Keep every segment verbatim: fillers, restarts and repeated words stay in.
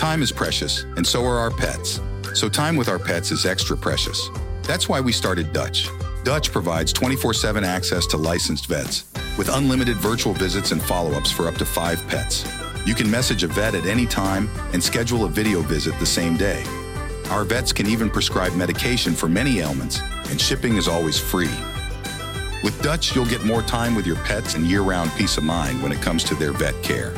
Time is precious, and so are our pets. So time with our pets is extra precious. That's why we started Dutch. Dutch provides twenty-four seven access to licensed vets, with unlimited virtual visits and follow-ups for up to five pets. You can message a vet at any time and schedule a video visit the same day. Our vets can even prescribe medication for many ailments, and shipping is always free. With Dutch, you'll get more time with your pets and year-round peace of mind when it comes to their vet care.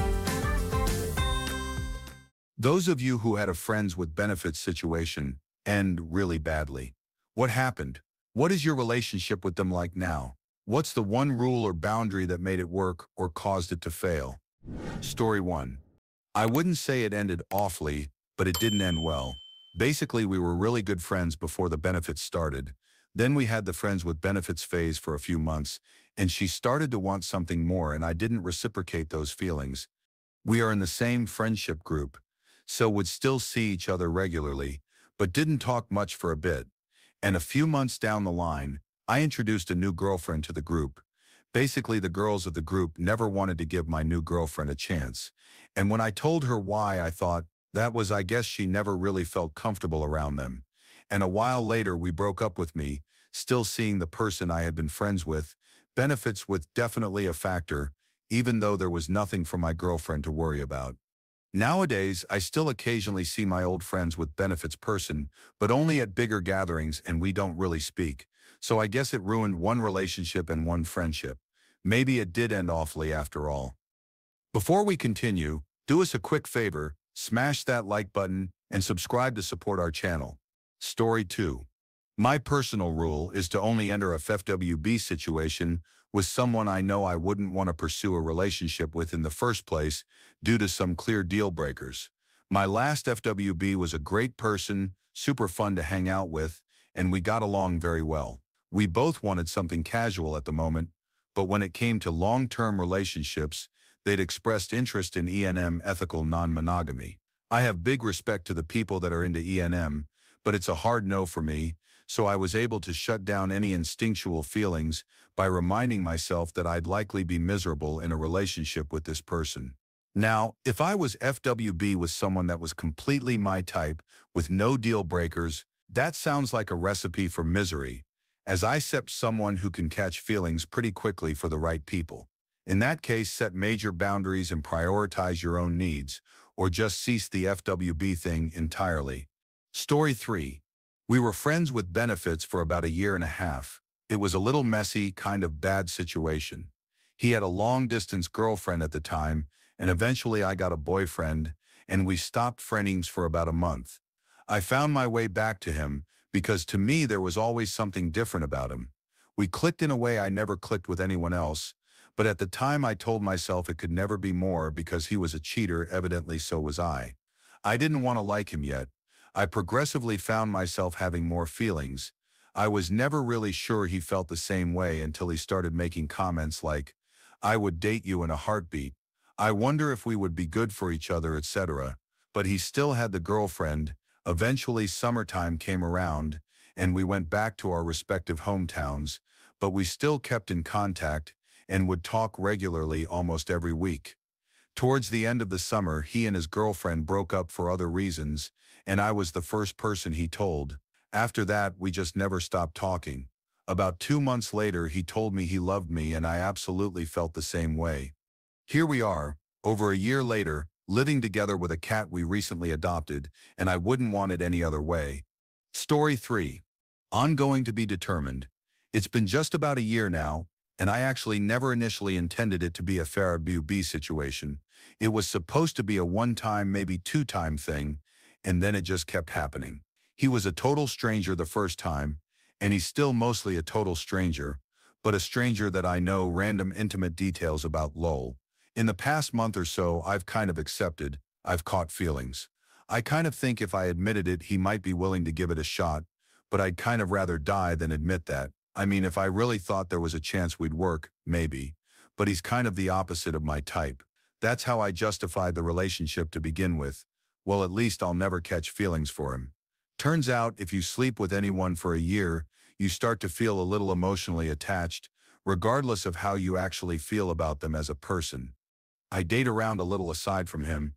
Those of you who had a friends with benefits situation end really badly. What happened? What is your relationship with them like now? What's the one rule or boundary that made it work or caused it to fail? Story one. I wouldn't say it ended awfully, but it didn't end well. Basically, we were really good friends before the benefits started. Then we had the friends with benefits phase for a few months, and she started to want something more, and I didn't reciprocate those feelings. We are in the same friendship group, so would still see each other regularly, but didn't talk much for a bit. And a few months down the line, I introduced a new girlfriend to the group. Basically, the girls of the group never wanted to give my new girlfriend a chance. And when I told her why, I thought that was, I guess she never really felt comfortable around them. And a while later, we broke up with me, still seeing the person I had been friends with. Benefits was definitely a factor, even though there was nothing for my girlfriend to worry about. Nowadays, I still occasionally see my old friends with benefits person, but only at bigger gatherings, and we don't really speak. So I guess it ruined one relationship and one friendship. Maybe it did end awfully after all. Before we continue, do us a quick favor, smash that like button and subscribe to support our channel. Story two. My personal rule is to only enter a F W B situation with someone I know I wouldn't want to pursue a relationship with in the first place due to some clear deal breakers. My last F W B was a great person, super fun to hang out with, and we got along very well. We both wanted something casual at the moment, but when it came to long-term relationships, they'd expressed interest in E N M, ethical non-monogamy. I have big respect to the people that are into E N M, but it's a hard no for me, so I was able to shut down any instinctual feelings by reminding myself that I'd likely be miserable in a relationship with this person. Now, if I was F W B with someone that was completely my type, with no deal breakers, that sounds like a recipe for misery, as I accept someone who can catch feelings pretty quickly for the right people. In that case, set major boundaries and prioritize your own needs, or just cease the F W B thing entirely. Story three. We were friends with benefits for about a year and a half. It was a little messy, kind of bad situation. He had a long-distance girlfriend at the time, and eventually I got a boyfriend, and we stopped friendings for about a month. I found my way back to him, because to me there was always something different about him. We clicked in a way I never clicked with anyone else, but at the time I told myself it could never be more because he was a cheater, evidently so was I. I didn't want to like him yet. I progressively found myself having more feelings. I was never really sure he felt the same way until he started making comments like, "I would date you in a heartbeat. I wonder if we would be good for each other," et cetera. But he still had the girlfriend. Eventually summertime came around, and we went back to our respective hometowns, but we still kept in contact and would talk regularly almost every week. Towards the end of the summer, he and his girlfriend broke up for other reasons, and I was the first person he told. After that, we just never stopped talking. About two months later, he told me he loved me, and I absolutely felt the same way. Here we are, over a year later, living together with a cat we recently adopted, and I wouldn't want it any other way. Story three. Ongoing to be determined. It's been just about a year now, and I actually never initially intended it to be a F W B situation. It was supposed to be a one-time, maybe two-time thing, and then it just kept happening. He was a total stranger the first time, and he's still mostly a total stranger, but a stranger that I know random intimate details about. Lol. In the past month or so, I've kind of accepted, I've caught feelings. I kind of think if I admitted it, he might be willing to give it a shot, but I'd kind of rather die than admit that. I mean, if I really thought there was a chance we'd work, maybe. But he's kind of the opposite of my type. That's how I justified the relationship to begin with. Well, at least I'll never catch feelings for him. Turns out, if you sleep with anyone for a year, you start to feel a little emotionally attached, regardless of how you actually feel about them as a person. I date around a little aside from him.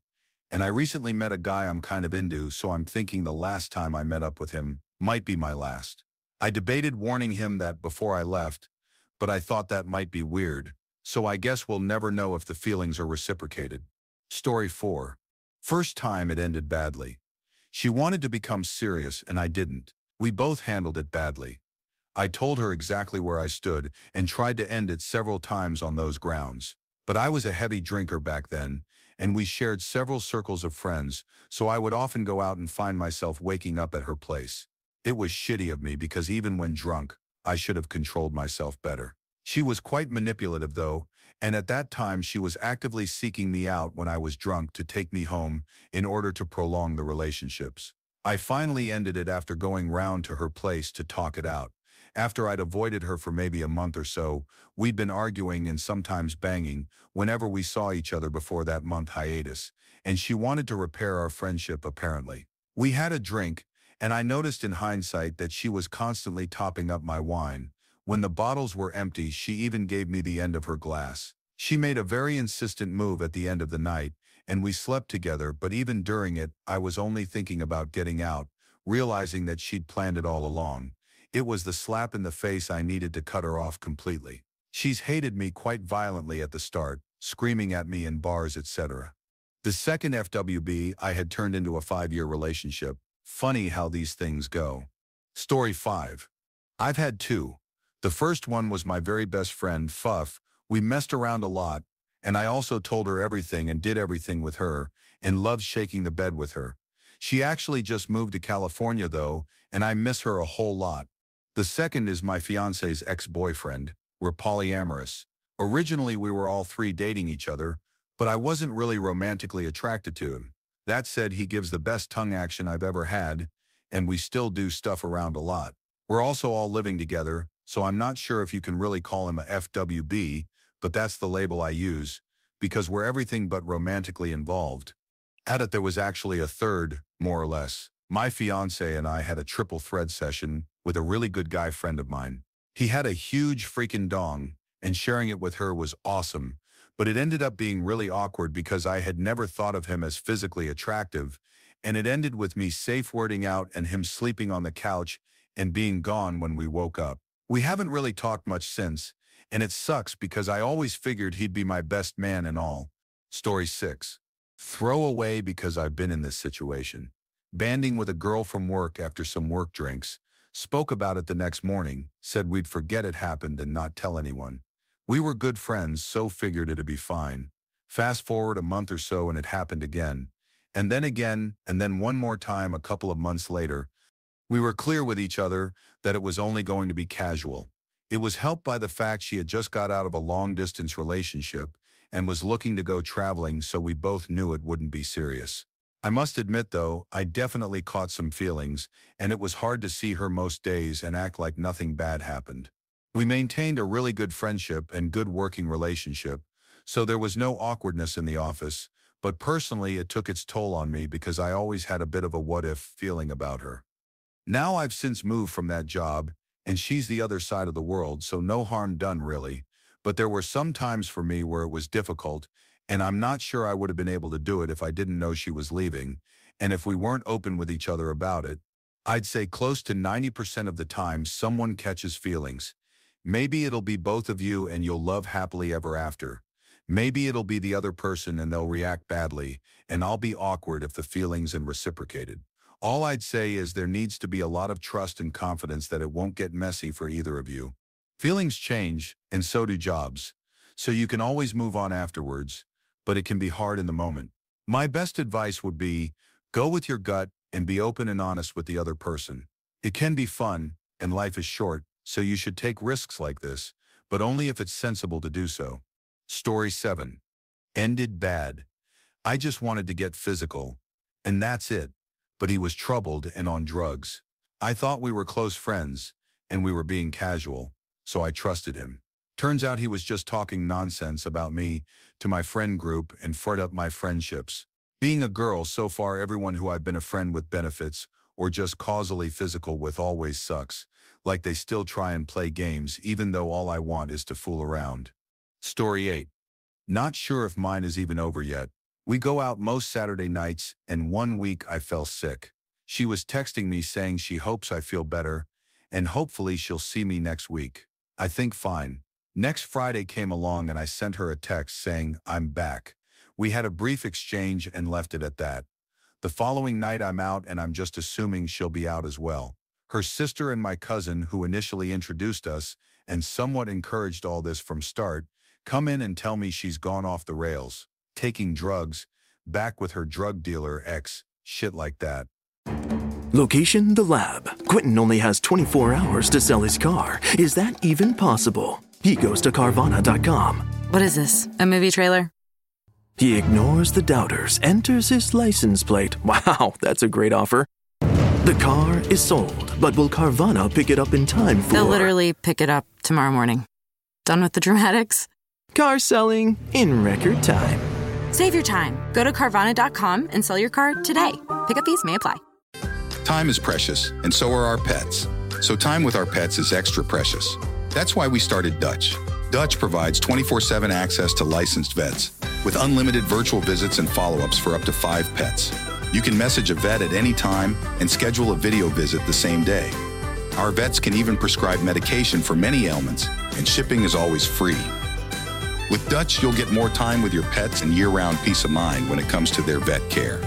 And I recently met a guy I'm kind of into, so I'm thinking the last time I met up with him might be my last. I debated warning him that before I left, but I thought that might be weird, so I guess we'll never know if the feelings are reciprocated. Story four. First time it ended badly. She wanted to become serious and I didn't. We both handled it badly. I told her exactly where I stood and tried to end it several times on those grounds. But I was a heavy drinker back then, and we shared several circles of friends, so I would often go out and find myself waking up at her place. It was shitty of me because even when drunk, I should have controlled myself better. She was quite manipulative though, and at that time she was actively seeking me out when I was drunk to take me home in order to prolong the relationships. I finally ended it after going round to her place to talk it out. After I'd avoided her for maybe a month or so, we'd been arguing and sometimes banging whenever we saw each other before that month hiatus, and she wanted to repair our friendship apparently. We had a drink, and I noticed in hindsight that she was constantly topping up my wine. When the bottles were empty, she even gave me the end of her glass. She made a very insistent move at the end of the night, and we slept together, but even during it, I was only thinking about getting out, realizing that she'd planned it all along. It was the slap in the face I needed to cut her off completely. She's hated me quite violently at the start, screaming at me in bars, et cetera. The second F W B, I had turned into a five-year relationship. Funny how these things go. Story five. I've had two. The first one was my very best friend, Fuff. We messed around a lot, and I also told her everything and did everything with her, and loved shaking the bed with her. She actually just moved to California though, and I miss her a whole lot. The second is my fiance's ex-boyfriend. We're polyamorous. Originally, we were all three dating each other, but I wasn't really romantically attracted to him. That said, he gives the best tongue action I've ever had, and we still do stuff around a lot. We're also all living together, so I'm not sure if you can really call him a F W B, but that's the label I use, because we're everything but romantically involved. At it, there was actually a third, more or less. My fiance and I had a triple thread session with a really good guy friend of mine. He had a huge freaking dong, and sharing it with her was awesome, but it ended up being really awkward because I had never thought of him as physically attractive, and it ended with me safe wording out and him sleeping on the couch and being gone when we woke up. We haven't really talked much since, and it sucks because I always figured he'd be my best man and all. Story six. Throw away because I've been in this situation. Banding with a girl from work after some work drinks, spoke about it the next morning, said we'd forget it happened and not tell anyone. We were good friends, so figured it'd be fine. Fast forward a month or so and it happened again. And then again, and then one more time a couple of months later. We were clear with each other that it was only going to be casual. It was helped by the fact she had just got out of a long-distance relationship and was looking to go traveling, so we both knew it wouldn't be serious. I must admit though, I definitely caught some feelings, and it was hard to see her most days and act like nothing bad happened. We maintained a really good friendship and good working relationship, so there was no awkwardness in the office, but personally it took its toll on me because I always had a bit of a what-if feeling about her. Now I've since moved from that job, and she's the other side of the world, so no harm done really, but there were some times for me where it was difficult, and I'm not sure I would have been able to do it if I didn't know she was leaving, and if we weren't open with each other about it. I'd say close to ninety percent of the time someone catches feelings. Maybe it'll be both of you and you'll love happily ever after. Maybe it'll be the other person and they'll react badly, and I'll be awkward if the feelings and reciprocated. All I'd say is there needs to be a lot of trust and confidence that it won't get messy for either of you. Feelings change, and so do jobs, so you can always move on afterwards, but it can be hard in the moment. My best advice would be, go with your gut and be open and honest with the other person. It can be fun, and life is short, so you should take risks like this, but only if it's sensible to do so. Story seven. Ended bad. I just wanted to get physical, and that's it, but he was troubled and on drugs. I thought we were close friends, and we were being casual, so I trusted him. Turns out he was just talking nonsense about me to my friend group and fret up my friendships. Being a girl, so far everyone who I've been a friend with benefits, or just causally physical with always sucks, like they still try and play games even though all I want is to fool around. Story eight. Not sure if mine is even over yet, We go out most Saturday nights, and one week I fell sick. She was texting me saying she hopes I feel better, and hopefully she'll see me next week. I think fine. Next Friday came along and I sent her a text saying, I'm back. We had a brief exchange and left it at that. The following night I'm out and I'm just assuming she'll be out as well. Her sister and my cousin, who initially introduced us and somewhat encouraged all this from start, come in and tell me she's gone off the rails, taking drugs, back with her drug dealer ex, shit like that. Location, the lab. Quentin only has twenty-four hours to sell his car. Is that even possible? He goes to Carvana dot com. What is this, a movie trailer? He ignores the doubters, enters his license plate. Wow, that's a great offer. The car is sold, but will Carvana pick it up in time for... They'll literally pick it up tomorrow morning. Done with the dramatics? Car selling in record time. Save your time. Go to Carvana dot com and sell your car today. Pickup fees may apply. Time is precious, and so are our pets. So time with our pets is extra precious. That's why we started Dutch. Dutch provides twenty-four seven access to licensed vets with unlimited virtual visits and follow-ups for up to five pets. You can message a vet at any time and schedule a video visit the same day. Our vets can even prescribe medication for many ailments, and shipping is always free. With Dutch, you'll get more time with your pets and year-round peace of mind when it comes to their vet care.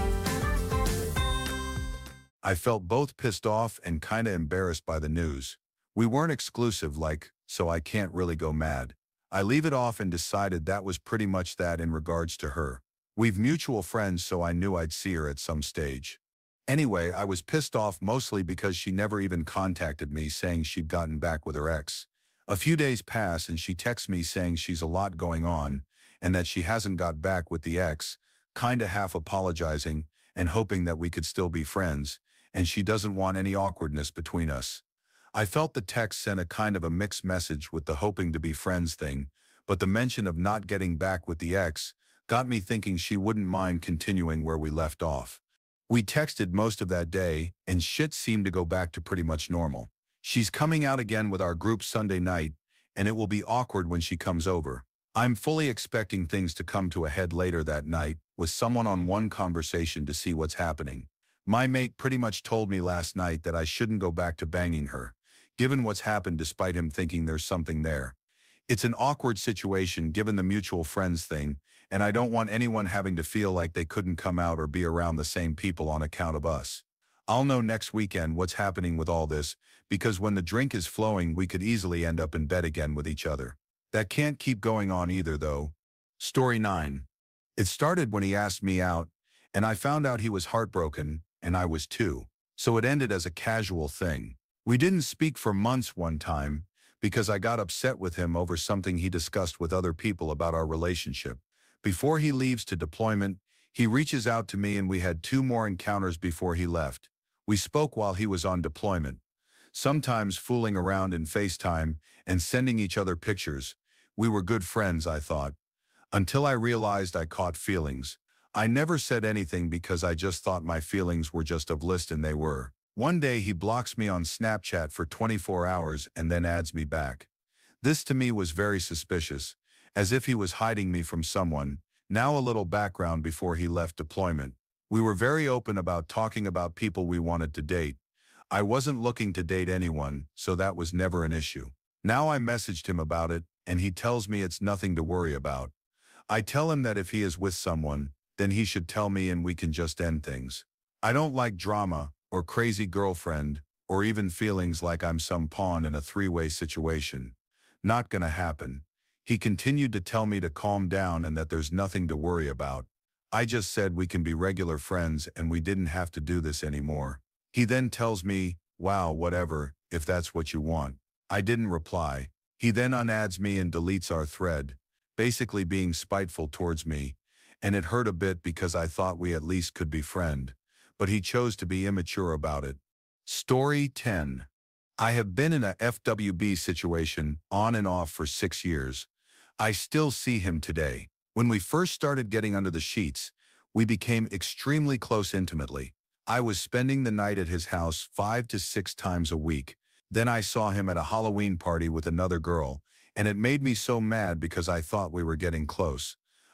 I felt both pissed off and kinda embarrassed by the news. We weren't exclusive, like, so I can't really go mad. I leave it off and decided that was pretty much that in regards to her. We've mutual friends, so I knew I'd see her at some stage. Anyway, I was pissed off mostly because she never even contacted me saying she'd gotten back with her ex. A few days pass and she texts me saying she's a lot going on and that she hasn't got back with the ex, kinda half apologizing and hoping that we could still be friends, and she doesn't want any awkwardness between us. I felt the text sent a kind of a mixed message with the hoping to be friends thing, but the mention of not getting back with the ex got me thinking she wouldn't mind continuing where we left off. We texted most of that day, and shit seemed to go back to pretty much normal. She's coming out again with our group Sunday night, and it will be awkward when she comes over. I'm fully expecting things to come to a head later that night, with someone on one conversation to see what's happening. My mate pretty much told me last night that I shouldn't go back to banging her, given what's happened despite him thinking there's something there. It's an awkward situation given the mutual friends thing, and I don't want anyone having to feel like they couldn't come out or be around the same people on account of us. I'll know next weekend what's happening with all this, because when the drink is flowing we could easily end up in bed again with each other. That can't keep going on either though. Story nine. It started when he asked me out, and I found out he was heartbroken, and I was too. So it ended as a casual thing. We didn't speak for months one time, because I got upset with him over something he discussed with other people about our relationship. Before he leaves to deployment, he reaches out to me and we had two more encounters before he left. We spoke while he was on deployment, sometimes fooling around in FaceTime and sending each other pictures. We were good friends, I thought, until I realized I caught feelings. I never said anything because I just thought my feelings were just of list, and they were. One day he blocks me on Snapchat for twenty-four hours and then adds me back. This to me was very suspicious, as if he was hiding me from someone. Now a little background before he left deployment. We were very open about talking about people we wanted to date. I wasn't looking to date anyone, so that was never an issue. Now I messaged him about it, and he tells me it's nothing to worry about. I tell him that if he is with someone, then he should tell me and we can just end things. I don't like drama, or crazy girlfriend, or even feelings like I'm some pawn in a three-way situation. Not gonna happen. He continued to tell me to calm down and that there's nothing to worry about. I just said we can be regular friends and we didn't have to do this anymore. He then tells me, wow, whatever, if that's what you want. I didn't reply. He then unadds me and deletes our thread, basically being spiteful towards me, and it hurt a bit because I thought we at least could be friends, but he chose to be immature about it. Story ten. I have been in a F W B situation on and off for six years. I still see him today. When we first started getting under the sheets, we became extremely close intimately. I was spending the night at his house five to six times a week. Then I saw him at a Halloween party with another girl, and it made me so mad because I thought we were getting close.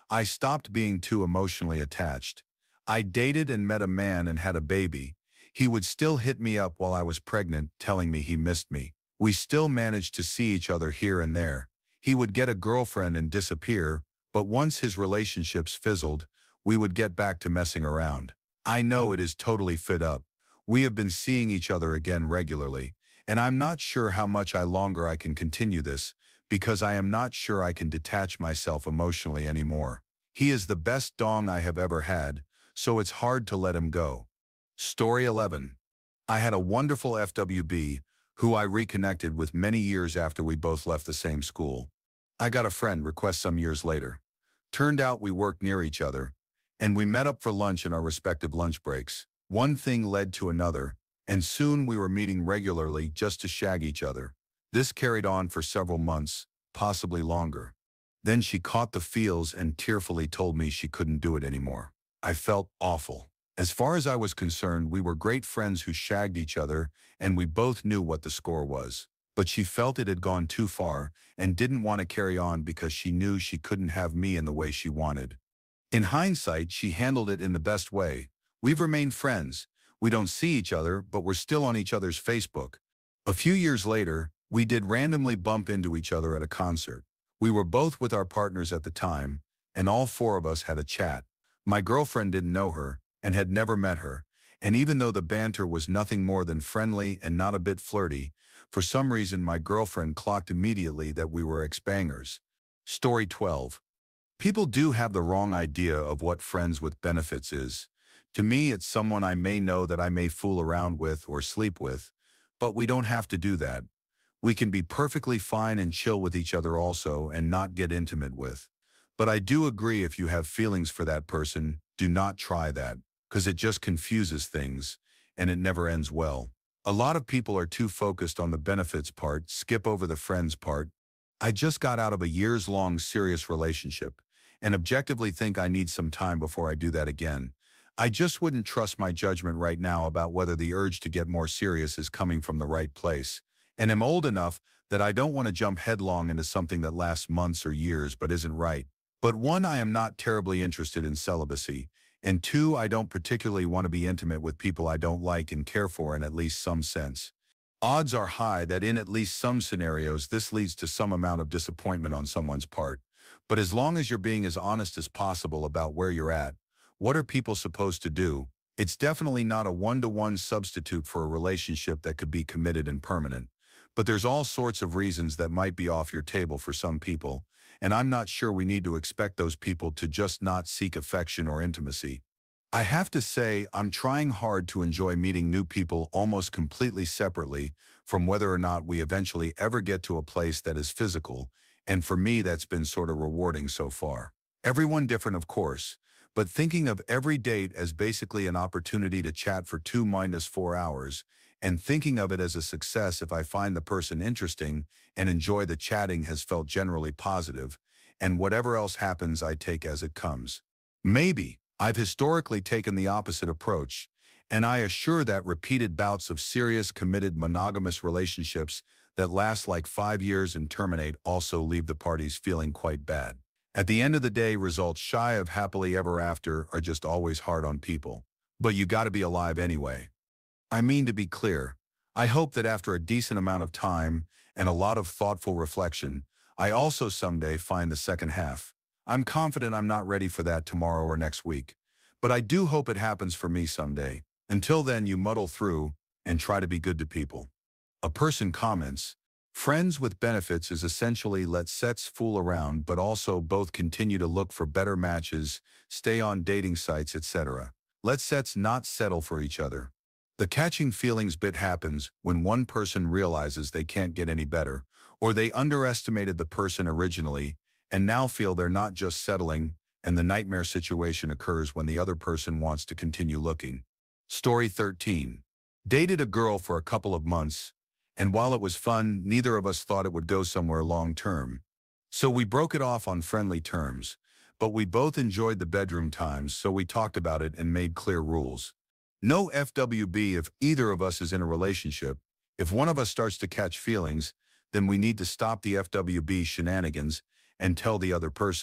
I stopped being too emotionally attached. I dated and met a man and had a baby. He would still hit me up while I was pregnant, telling me he missed me. We still managed to see each other here and there. He would get a girlfriend and disappear, but once his relationships fizzled, we would get back to messing around. I know it is totally fit up. We have been seeing each other again regularly, and I'm not sure how much I longer I can continue this, because I am not sure I can detach myself emotionally anymore. He is the best dong I have ever had, so it's hard to let him go. Story eleven. I had a wonderful F W B who I reconnected with many years after we both left the same school. I got a friend request some years later. Turned out we worked near each other, and we met up for lunch in our respective lunch breaks. One thing led to another, and soon we were meeting regularly just to shag each other. This carried on for several months, possibly longer. Then she caught the feels and tearfully told me she couldn't do it anymore. I felt awful. As far as I was concerned, we were great friends who shagged each other, and we both knew what the score was. But she felt it had gone too far and didn't want to carry on because she knew she couldn't have me in the way she wanted. In hindsight, she handled it in the best way. We've remained friends. We don't see each other, but we're still on each other's Facebook. A few years later, we did randomly bump into each other at a concert. We were both with our partners at the time, and all four of us had a chat. My girlfriend didn't know her and had never met her, and even though the banter was nothing more than friendly and not a bit flirty, for some reason my girlfriend clocked immediately that we were ex-bangers. Story twelve. People do have the wrong idea of what friends with benefits is. To me, it's someone I may know that I may fool around with or sleep with, but we don't have to do that. We can be perfectly fine and chill with each other also and not get intimate with. But I do agree, if you have feelings for that person, do not try that, because it just confuses things, and it never ends well. A lot of people are too focused on the benefits part, skip over the friends part. I just got out of a years-long serious relationship, and objectively think I need some time before I do that again. I just wouldn't trust my judgment right now about whether the urge to get more serious is coming from the right place, and am old enough that I don't want to jump headlong into something that lasts months or years but isn't right. But one, I am not terribly interested in celibacy, and two, I don't particularly want to be intimate with people I don't like and care for in at least some sense. Odds are high that in at least some scenarios this leads to some amount of disappointment on someone's part. But as long as you're being as honest as possible about where you're at, what are people supposed to do? It's definitely not a one-to-one substitute for a relationship that could be committed and permanent. But there's all sorts of reasons that might be off your table for some people, and I'm not sure we need to expect those people to just not seek affection or intimacy. I have to say, I'm trying hard to enjoy meeting new people almost completely separately from whether or not we eventually ever get to a place that is physical, and for me that's been sort of rewarding so far. Everyone different, of course, but thinking of every date as basically an opportunity to chat for two minus four hours, and thinking of it as a success if I find the person interesting and enjoy the chatting has felt generally positive, and whatever else happens I take as it comes. Maybe I've historically taken the opposite approach, and I assure that repeated bouts of serious, committed, monogamous relationships that last like five years and terminate also leave the parties feeling quite bad. At the end of the day, results shy of happily ever after are just always hard on people. But you gotta be alive anyway. I mean, to be clear, I hope that after a decent amount of time and a lot of thoughtful reflection, I also someday find the second half. I'm confident I'm not ready for that tomorrow or next week, but I do hope it happens for me someday. Until then, you muddle through and try to be good to people. A person comments, friends with benefits is essentially let sets fool around but also both continue to look for better matches, stay on dating sites, et cetera. Let sets not settle for each other. The catching feelings bit happens when one person realizes they can't get any better, or they underestimated the person originally and now feel they're not just settling, and the nightmare situation occurs when the other person wants to continue looking. Story thirteen. Dated a girl for a couple of months, and while it was fun, neither of us thought it would go somewhere long-term. So we broke it off on friendly terms, but we both enjoyed the bedroom times, so we talked about it and made clear rules. No F W B if either of us is in a relationship. If one of us starts to catch feelings, then we need to stop the F W B shenanigans and tell the other person.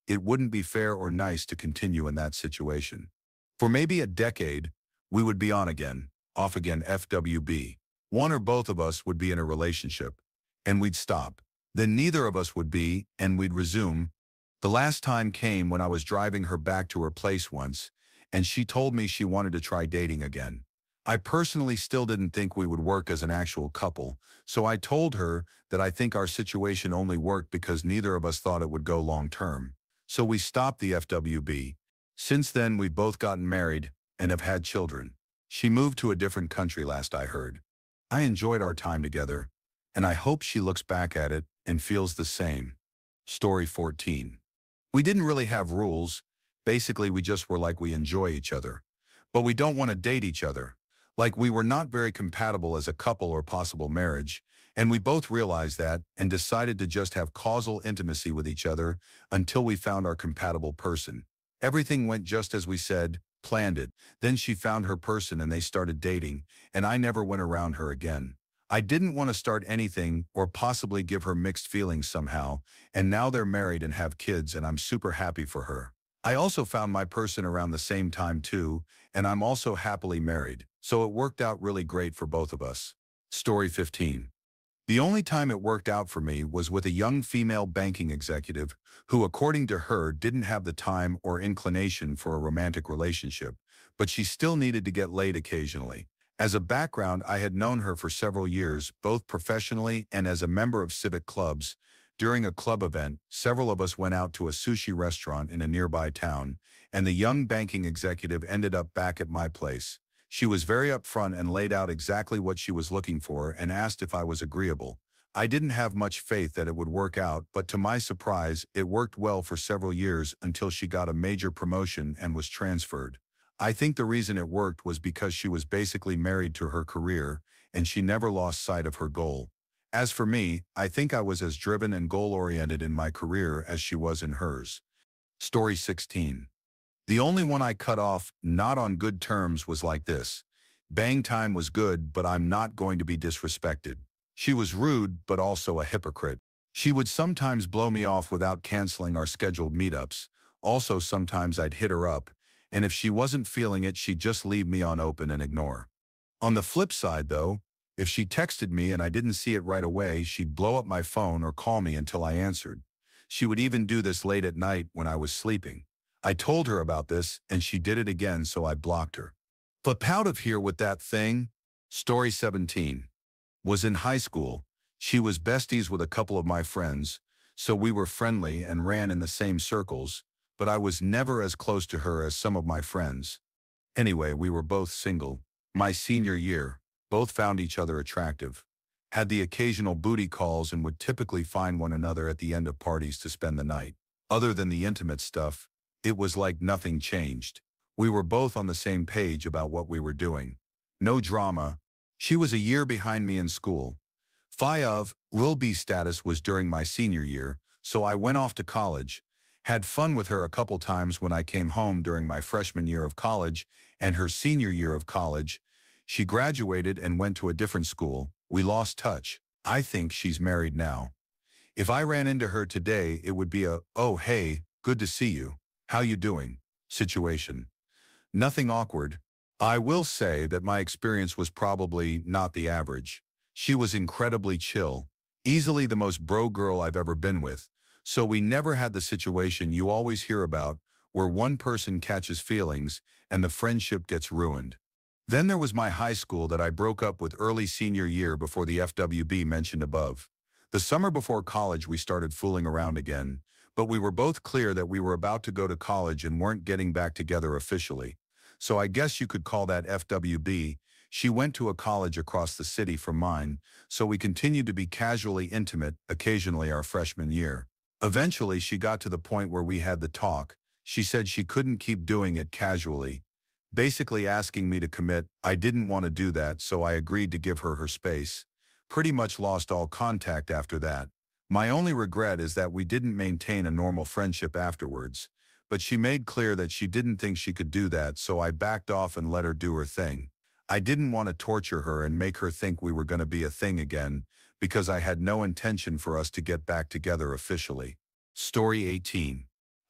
it wouldn't be fair or nice to continue in that situation. For maybe a decade, we would be on again, off again F W B. One or both of us would be in a relationship, and we'd stop. Then neither of us would be, and we'd resume. The last time came when I was driving her back to her place once, and she told me she wanted to try dating again. I personally still didn't think we would work as an actual couple, so I told her that I think our situation only worked because neither of us thought it would go long term. So we stopped the F W B. Since then, we've both gotten married and have had children. She moved to a different country last I heard. I enjoyed our time together, and I hope she looks back at it and feels the same. Story fourteen. We didn't really have rules. Basically, we just were like we enjoy each other. But we don't want to date each other. Like we were not very compatible as a couple or possible marriage, and we both realized that and decided to just have causal intimacy with each other until we found our compatible person. Everything went just as we said, planned it. Then she found her person and they started dating, and I never went around her again. I didn't want to start anything or possibly give her mixed feelings somehow, and now they're married and have kids, and I'm super happy for her. I also found my person around the same time too, and I'm also happily married, so it worked out really great for both of us. Story fifteen. The only time it worked out for me was with a young female banking executive who, according to her, didn't have the time or inclination for a romantic relationship, but she still needed to get laid occasionally. As a background, I had known her for several years, both professionally and as a member of civic clubs. During a club event, several of us went out to a sushi restaurant in a nearby town, and the young banking executive ended up back at my place. She was very upfront and laid out exactly what she was looking for and asked if I was agreeable. I didn't have much faith that it would work out, but to my surprise, it worked well for several years until she got a major promotion and was transferred. I think the reason it worked was because she was basically married to her career, and she never lost sight of her goal. As for me, I think I was as driven and goal-oriented in my career as she was in hers. Story sixteen. The only one I cut off, not on good terms, was like this. Bang time was good, but I'm not going to be disrespected. She was rude, but also a hypocrite. She would sometimes blow me off without canceling our scheduled meetups. Also, sometimes I'd hit her up, and if she wasn't feeling it, she'd just leave me on open and ignore. On the flip side, though, if she texted me and I didn't see it right away, she'd blow up my phone or call me until I answered. She would even do this late at night when I was sleeping. I told her about this, and she did it again, so I blocked her. Flip out of here with that thing. Story seventeen. Was in high school. She was besties with a couple of my friends, so we were friendly and ran in the same circles, but I was never as close to her as some of my friends. Anyway, we were both single. My senior year, both found each other attractive, had the occasional booty calls, and would typically find one another at the end of parties to spend the night. Other than the intimate stuff, it was like nothing changed. We were both on the same page about what we were doing. No drama. She was a year behind me in school. Phi of Lil B status was during my senior year, so I went off to college. Had fun with her a couple times when I came home during my freshman year of college and her senior year of college. She graduated and went to a different school. We lost touch. I think she's married now. If I ran into her today, it would be a, "Oh, hey, good to see you. How you doing?" situation. Nothing awkward. I will say that my experience was probably not the average. She was incredibly chill, easily the most bro girl I've ever been with, so we never had the situation you always hear about where one person catches feelings and the friendship gets ruined. Then there was my high school that I broke up with early senior year before the F W B mentioned above. The summer before college we started fooling around again, but we were both clear that we were about to go to college and weren't getting back together officially. So I guess you could call that F W B. She went to a college across the city from mine, so we continued to be casually intimate, occasionally our freshman year. Eventually, she got to the point where we had the talk. She said she couldn't keep doing it casually, basically asking me to commit. I didn't want to do that, so I agreed to give her her space. Pretty much lost all contact after that. My only regret is that we didn't maintain a normal friendship afterwards, but she made clear that she didn't think she could do that, so I backed off and let her do her thing. I didn't want to torture her and make her think we were going to be a thing again, because I had no intention for us to get back together officially. Story eighteen.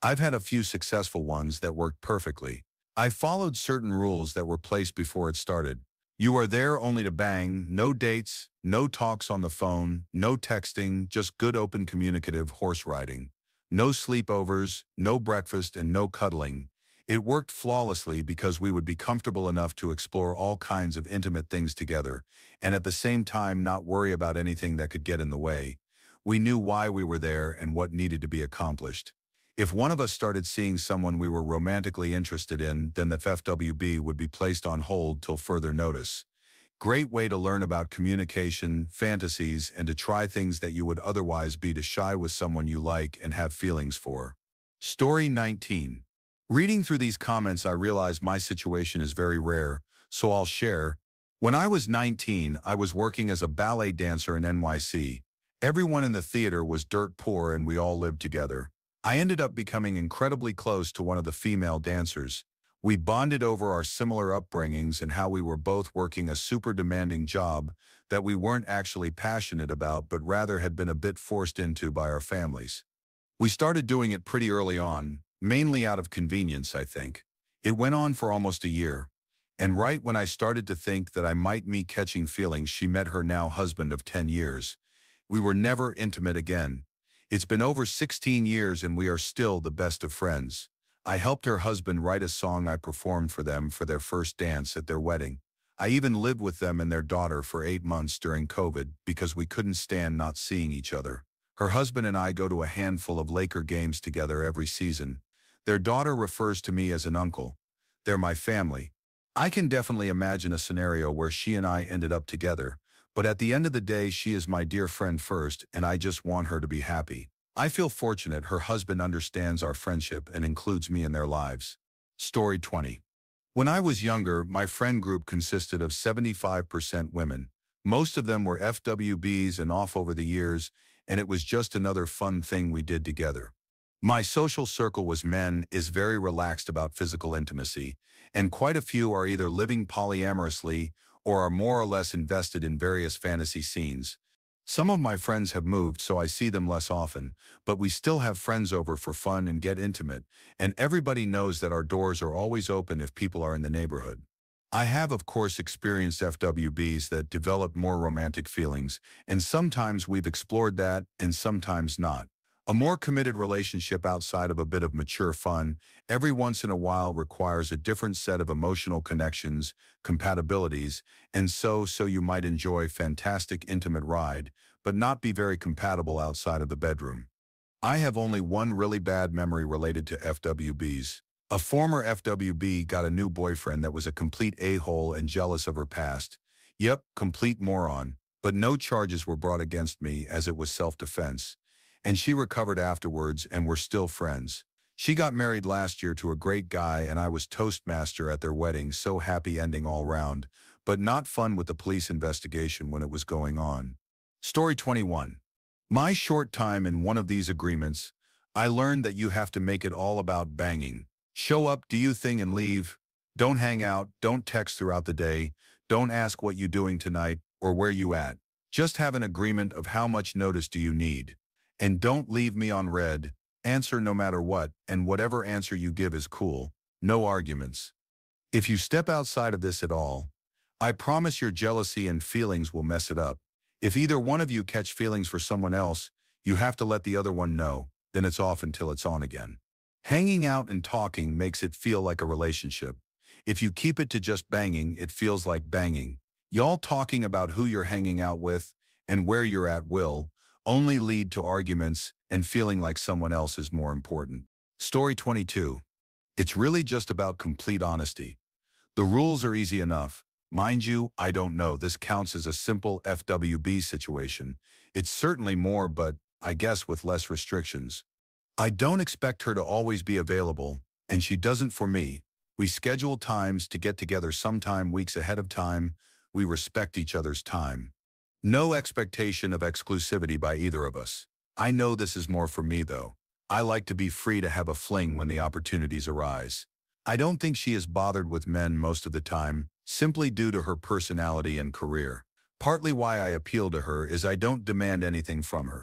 I've had a few successful ones that worked perfectly. I followed certain rules that were placed before it started. You are there only to bang, no dates, no talks on the phone, no texting, just good open communicative horse riding. No sleepovers, no breakfast, and no cuddling. It worked flawlessly because we would be comfortable enough to explore all kinds of intimate things together, and at the same time not worry about anything that could get in the way. We knew why we were there and what needed to be accomplished. If one of us started seeing someone we were romantically interested in, then the F W B would be placed on hold till further notice. Great way to learn about communication, fantasies, and to try things that you would otherwise be too shy with someone you like and have feelings for. Story nineteen. Reading through these comments, I realize my situation is very rare, so I'll share. When I was nineteen, I was working as a ballet dancer in N Y C. Everyone in the theater was dirt poor and we all lived together. I ended up becoming incredibly close to one of the female dancers. We bonded over our similar upbringings and how we were both working a super demanding job that we weren't actually passionate about but rather had been a bit forced into by our families. We started doing it pretty early on, mainly out of convenience, I think. It went on for almost a year. And right when I started to think that I might be catching feelings, she met her now husband of ten years. We were never intimate again. It's been over sixteen years and we are still the best of friends. I helped her husband write a song I performed for them for their first dance at their wedding. I even lived with them and their daughter for eight months during COVID because we couldn't stand not seeing each other. Her husband and I go to a handful of Laker games together every season. Their daughter refers to me as an uncle. They're my family. I can definitely imagine a scenario where she and I ended up together. But at the end of the day, she is my dear friend first, and I just want her to be happy. I feel fortunate her husband understands our friendship and includes me in their lives. Story twenty. When I was younger, my friend group consisted of seventy-five percent women. Most of them were F W Bs and off over the years, and it was just another fun thing we did together. My social circle was men, is very relaxed about physical intimacy, and quite a few are either living polyamorously or are more or less invested in various fantasy scenes. Some of my friends have moved, so I see them less often, but we still have friends over for fun and get intimate, and everybody knows that our doors are always open if people are in the neighborhood. I have, of course, experienced F W Bs that develop more romantic feelings, and sometimes we've explored that, and sometimes not. A more committed relationship outside of a bit of mature fun every once in a while requires a different set of emotional connections, compatibilities, and so so you might enjoy fantastic intimate ride, but not be very compatible outside of the bedroom. I have only one really bad memory related to F W Bs. A former F W B got a new boyfriend that was a complete a-hole and jealous of her past. Yep, complete moron, but no charges were brought against me as it was self-defense. And she recovered afterwards and we're still friends. She got married last year to a great guy and I was toastmaster at their wedding, so happy ending all round, but not fun with the police investigation when it was going on. Story twenty-one. My short time in one of these agreements, I learned that you have to make it all about banging. Show up, do you thing and leave. Don't hang out, don't text throughout the day, don't ask what you doing tonight or where you at. Just have an agreement of how much notice do you need. And don't leave me on red. Answer no matter what, and whatever answer you give is cool. No arguments. If you step outside of this at all, I promise your jealousy and feelings will mess it up. If either one of you catch feelings for someone else, you have to let the other one know, then it's off until it's on again. Hanging out and talking makes it feel like a relationship. If you keep it to just banging, it feels like banging. Y'all talking about who you're hanging out with and where you're at will only lead to arguments and feeling like someone else is more important. Story twenty-two. It's really just about complete honesty. The rules are easy enough. Mind you, I don't know, this counts as a simple F W B situation. It's certainly more, but I guess with less restrictions. I don't expect her to always be available, and she doesn't for me. We schedule times to get together sometime weeks ahead of time. We respect each other's time. No expectation of exclusivity by either of us. I know this is more for me, though. I like to be free to have a fling when the opportunities arise. I don't think she is bothered with men most of the time, simply due to her personality and career. Partly why I appeal to her is I don't demand anything from her.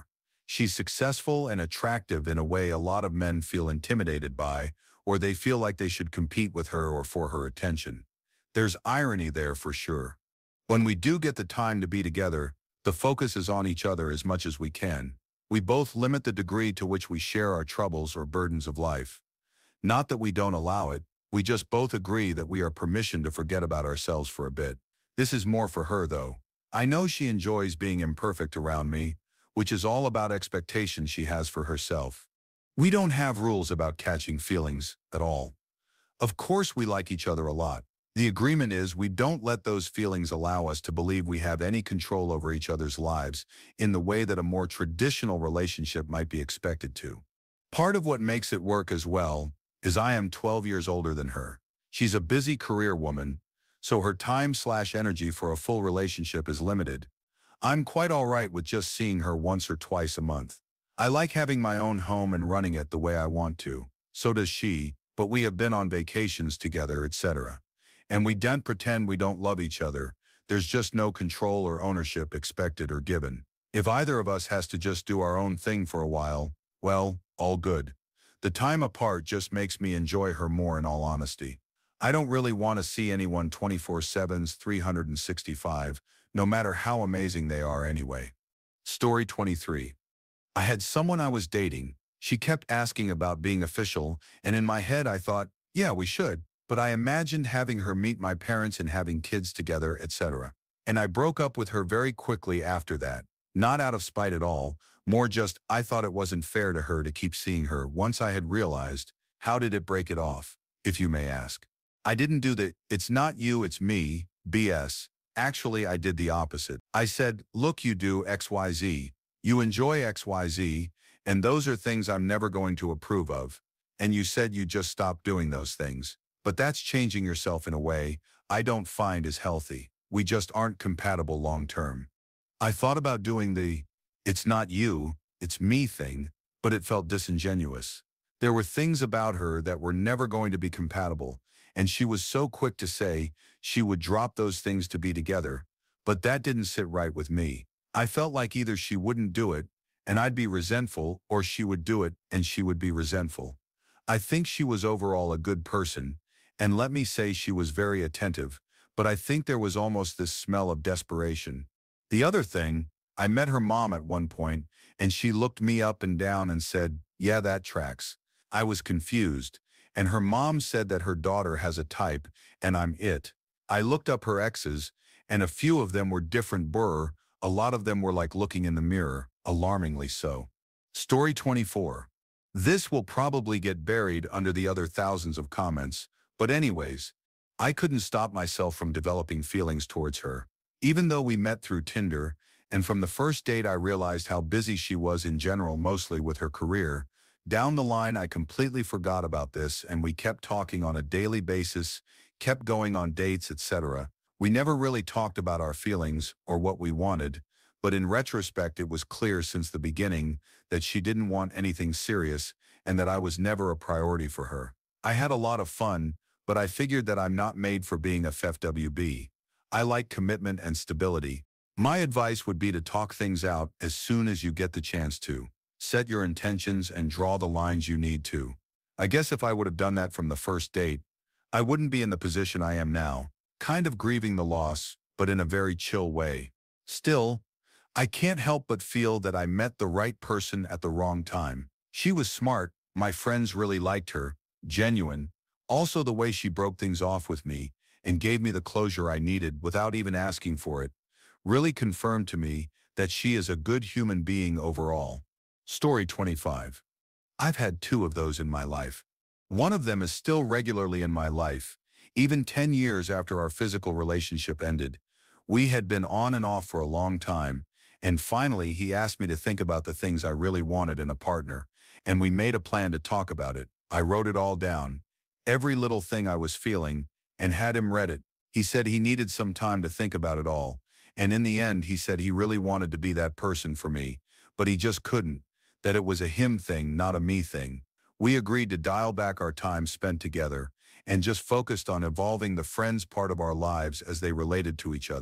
She's successful and attractive in a way a lot of men feel intimidated by, or they feel like they should compete with her or for her attention. There's irony there for sure. When we do get the time to be together, the focus is on each other as much as we can. We both limit the degree to which we share our troubles or burdens of life. Not that we don't allow it, we just both agree that we are permission to forget about ourselves for a bit. This is more for her though. I know she enjoys being imperfect around me, which is all about expectations she has for herself. We don't have rules about catching feelings at all. Of course we like each other a lot. The agreement is we don't let those feelings allow us to believe we have any control over each other's lives in the way that a more traditional relationship might be expected to. Part of what makes it work as well is I am twelve years older than her. She's a busy career woman, so her time slash energy for a full relationship is limited. I'm quite all right with just seeing her once or twice a month. I like having my own home and running it the way I want to. So does she, but we have been on vacations together, et cetera. And we don't pretend we don't love each other. There's just no control or ownership expected or given. If either of us has to just do our own thing for a while, well, all good. The time apart just makes me enjoy her more in all honesty. I don't really want to see anyone twenty-four seven, three hundred sixty-five, no matter how amazing they are anyway. Story twenty-three. I had someone I was dating. She kept asking about being official, and in my head I thought, yeah, we should. But I imagined having her meet my parents and having kids together, et cetera. And I broke up with her very quickly after that. Not out of spite at all, more just I thought it wasn't fair to her to keep seeing her once I had realized. How did it break it off, if you may ask? I didn't do the, it's not you, it's me, B S. Actually, I did the opposite. I said, look, you do X Y Z, you enjoy X Y Z, and those are things I'm never going to approve of. And you said you just stopped doing those things. But that's changing yourself in a way I don't find is healthy. We just aren't compatible long term. I thought about doing the, it's not you, it's me thing, but it felt disingenuous. There were things about her that were never going to be compatible, and she was so quick to say she would drop those things to be together, but that didn't sit right with me. I felt like either she wouldn't do it, and I'd be resentful, or she would do it, and she would be resentful. I think she was overall a good person, and let me say she was very attentive, but I think there was almost this smell of desperation. The other thing, I met her mom at one point, and she looked me up and down and said, yeah, that tracks. I was confused, and her mom said that her daughter has a type, and I'm it. I looked up her exes, and a few of them were different brr, a lot of them were like looking in the mirror, alarmingly so. Story twenty-four. This will probably get buried under the other thousands of comments, but anyways, I couldn't stop myself from developing feelings towards her. Even though we met through Tinder, and from the first date I realized how busy she was in general, mostly with her career, down the line I completely forgot about this and we kept talking on a daily basis, kept going on dates, et cetera. We never really talked about our feelings or what we wanted, but in retrospect it was clear since the beginning that she didn't want anything serious and that I was never a priority for her. I had a lot of fun, but I figured that I'm not made for being a F W B. I like commitment and stability. My advice would be to talk things out as soon as you get the chance to. Set your intentions and draw the lines you need to. I guess if I would have done that from the first date, I wouldn't be in the position I am now, kind of grieving the loss, but in a very chill way. Still, I can't help but feel that I met the right person at the wrong time. She was smart, my friends really liked her, genuine. Also the way she broke things off with me and gave me the closure I needed without even asking for it really confirmed to me that she is a good human being overall. Story twenty-five. I've had two of those in my life. One of them is still regularly in my life, even ten years after our physical relationship ended. We had been on and off for a long time, and finally he asked me to think about the things I really wanted in a partner, and we made a plan to talk about it. I wrote it all down, every little thing I was feeling, and had him read it. He said he needed some time to think about it all, and in the end he said he really wanted to be that person for me, but he just couldn't, that it was a him thing, not a me thing. We agreed to dial back our time spent together and just focused on evolving the friends part of our lives as they related to each other.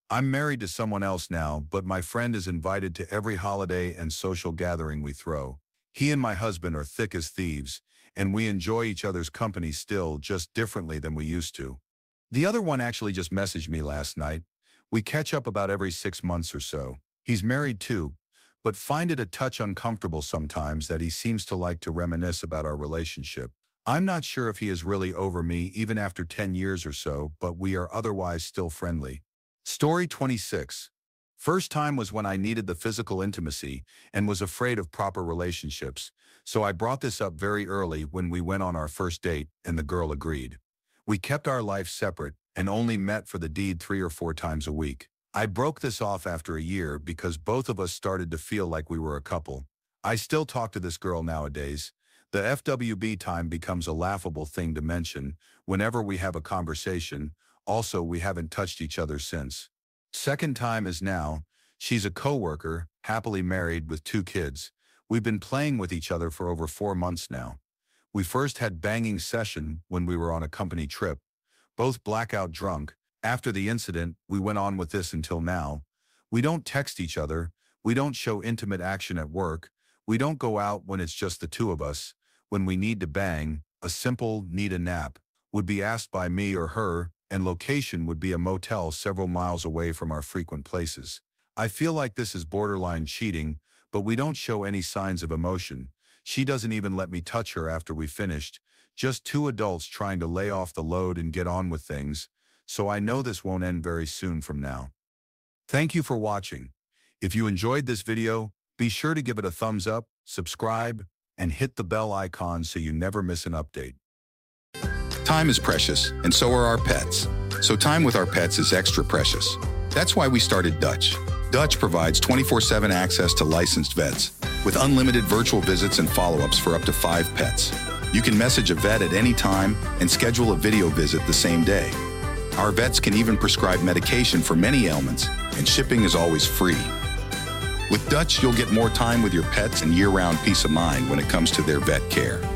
I'm married to someone else now, but my friend is invited to every holiday and social gathering we throw. He and my husband are thick as thieves, and we enjoy each other's company still, just differently than we used to. The other one actually just messaged me last night. We catch up about every six months or so. He's married too, but find it a touch uncomfortable sometimes that he seems to like to reminisce about our relationship. I'm not sure if he is really over me even after ten years or so, but we are otherwise still friendly. Story twenty-six. First time was when I needed the physical intimacy and was afraid of proper relationships, so I brought this up very early when we went on our first date and the girl agreed. We kept our life separate and only met for the deed three or four times a week. I broke this off after a year because both of us started to feel like we were a couple. I still talk to this girl nowadays. The F W B time becomes a laughable thing to mention whenever we have a conversation. Also, we haven't touched each other since. Second time is now. She's a coworker, happily married with two kids. We've been playing with each other for over four months now. We first had banging session when we were on a company trip, both blackout drunk. After the incident, we went on with this until now. We don't text each other. We don't show intimate action at work. We don't go out when it's just the two of us. When we need to bang, a simple need a nap would be asked by me or her, and location would be a motel several miles away from our frequent places. I feel like this is borderline cheating, but we don't show any signs of emotion. She doesn't even let me touch her after we finished, just two adults trying to lay off the load and get on with things, so I know this won't end very soon from now. Thank you for watching. If you enjoyed this video, be sure to give it a thumbs up, subscribe, and hit the bell icon so you never miss an update. Time is precious, and so are our pets. So time with our pets is extra precious. That's why we started Dutch. Dutch provides twenty-four seven access to licensed vets, with unlimited virtual visits and follow-ups for up to five pets. You can message a vet at any time and schedule a video visit the same day. Our vets can even prescribe medication for many ailments, and shipping is always free. With Dutch, you'll get more time with your pets and year-round peace of mind when it comes to their vet care.